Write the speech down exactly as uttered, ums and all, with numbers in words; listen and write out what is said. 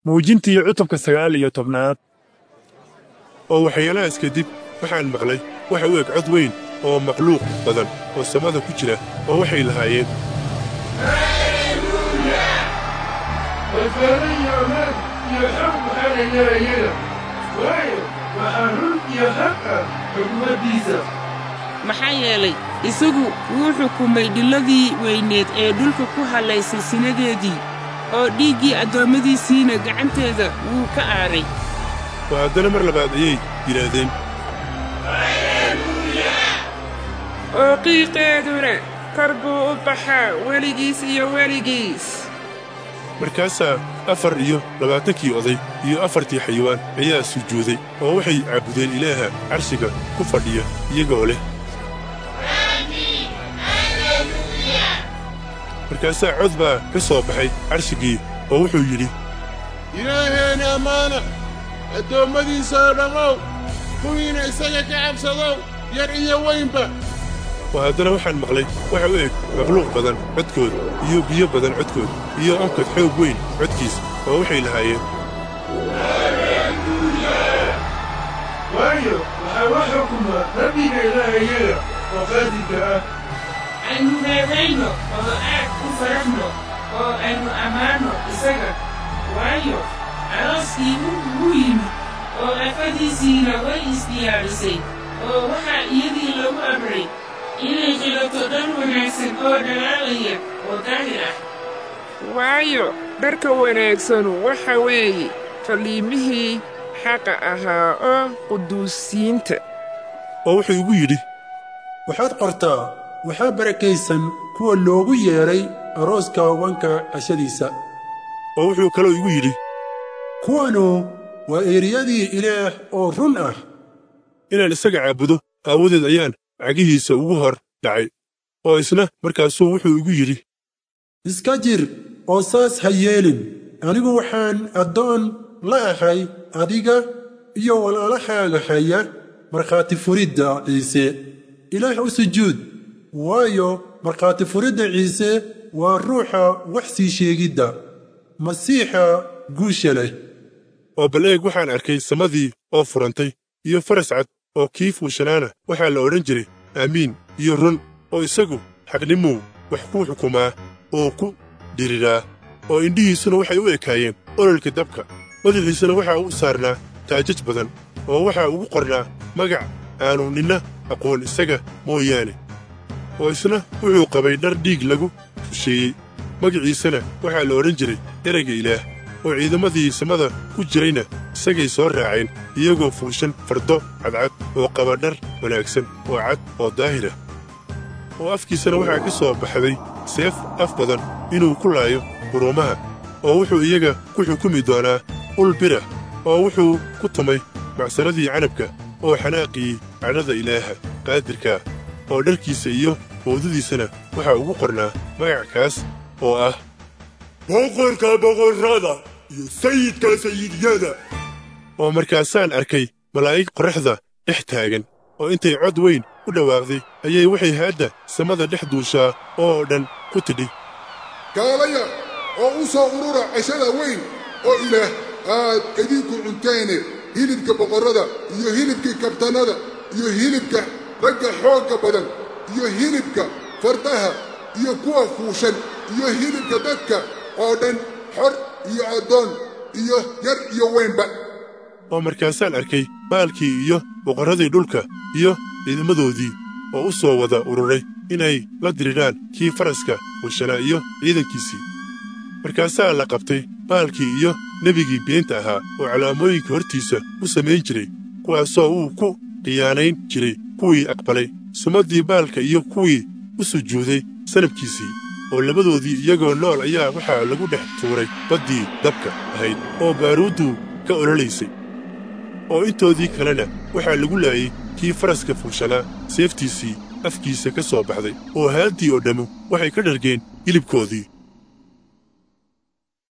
muujintii cutubka sagaal iyo tobnaad. oo waxyaalahaas kadib waxaan maqlay waxa u eg cod weyn oo makhluuq badan oo samada ku jira oo waxay lahaayeen maxaa yeelay isagu wuu xukumay dhiladii weyneed ee dhulka ku halaysay sinadeedii oo dhiiggii addoommadiisiina gacanteeda wuu ka aaray. oo haddana mar labaad ayay yidhaahdeen oo qiiqeeduna kor buu u baxaa weligiis iyo weligiis. markaasaa afar iyo labaatankii oday iyo afartii xayawaan ayaa sujuuday oo waxay caabudeen ilaaha carshiga ku fadhiya iyagoo leh markaasaa cod baa ka soo baxay carshigii oo wuxuu yidhi ilaaheena ammaana addoommadiisao dhammow kuwiina isaga ka cabsadow yar iyo weynba. oo haddana waxaan maqlay waxa u eg makhluuq badan codkood iyo biyo badan codkood iyo onkod xoog weyn codkiis oo waxay lahaayeen waayo waxaa wax xukuma rabbiga ilaahayaga oo qaadirka ah. aynu reebayno oo aad u faraxno oo aynu ammaanno isaga waayo arooskii wuu yimid oo afadiisiina way isdiyaarisay oo waxaa iyadii lagu amray inay xilato dhar wanaagsan oo dhalaalaya oo daahir ah. waayo dharka wanaagsanu waxa weeye faliimihii xaqa ahaa oo quduusiinta. oo wuxuu igu yidhi waxaad qortaa waxaa barakaysan kuwa loogu yeedhay arooska wanka cashadiisa. oo wuxuu kaloo igu yidhi kuwanu waa eeriyadii ilaah oo run ah. inaan isaga caabudo aawadeed ayaan cagihiisa ugu hor dhacay. oo isna markaasuu wuxuu igu yidhi iska jir oo saas ha yeelin. anigu waxaan addoon la ahay adiga iyo walaalahaaga haya markhaati furidda ciise. ilaah u sujuud, waayo markhaati furidda ciise waa ruuxa wax sii sheegidda masiixa guusha leh. oo bal eeg waxaan arkay samadii oo furantay iyo faras cad oo kii fuushanaana waxaa la odhan jiray aamiin iyo run. oo isagu xaqnimuu wax ku xukumaa oo ku dhiriraa. oo indhihiisuna waxay u ekaayeen ololka dabka. madaxiisuna waxaa u saarnaa taajaj badan oo waxaa ugu qornaa magac aanu ninna aqoon isaga mooyaane. oo isna wuxuu qabay dhar dhiig lagu fusheeyey. magaciisana waxaa la odhan jiray erayga ilaah. oo ciidamadii samada ku jirayna isagay soo raaceen iyagoo fuushan fardo cadcad oo qaba dhar wanaagsan oo cad oo daahir ah. oo afkiisana waxaa ka soo baxday seef af badan inuu ku laayo quruumaha. oo wuxuu iyaga ku xukumi doonaa ul birah. oo wuxuu ku tumay macsaradii canabka oo xanaaqii cadhada ilaaha qaadirkaa. oo dharkiisa iyo bowdadiisana waxaa ugu qornaa magac kaas oo ah boqorka boqorrada iyo sayidka sayidyada. oo markaasaan arkay malaa'ig qorraxda dhex taagan oo intay cod weyn u dhawaaqday ayay waxay haadda samada dhex duushaa oo dhan ku tidhi kaalaya oo u soo urura cashada weyn oo ilaah aad idinku cunteene hilibka boqorrada iyo hilibkii kabtanada iyo hilibka ragga xoogga badan iyo hilibka fardaha iyo kuwa fuushan iyo hilibka dadka oo dhan xor iyo addoon iyo yar iyo weynba. oo markaasaan arkay maalkii iyo boqorradii dhulka iyo ciidamadoodii oo u soo wada ururay inay la diriraan kii faraska fuushanaa iyo ciidankiisii. markaasaa la qabtay maalkii iyo nebigii beenta ahaa oo calaamooyinka hortiisa u samayn jiray kuwaasoo uu ku khiyaanayn jiray kuwii aqbalay sumaddii baalka iyo kuwii u sujuuday sanabkiisii. oo labadoodii iyagoo nool ayaa waxaa lagu dhex tuuray baddii dabka ahayd oo baaruuddu ka ololaysay. oo intoodii kalena waxaa lagu laayey kii faraska fuushanaa seeftiisii afkiisa ka soo baxday. oo haaddii oo dhammu waxay ka dhargeen hilibkoodii.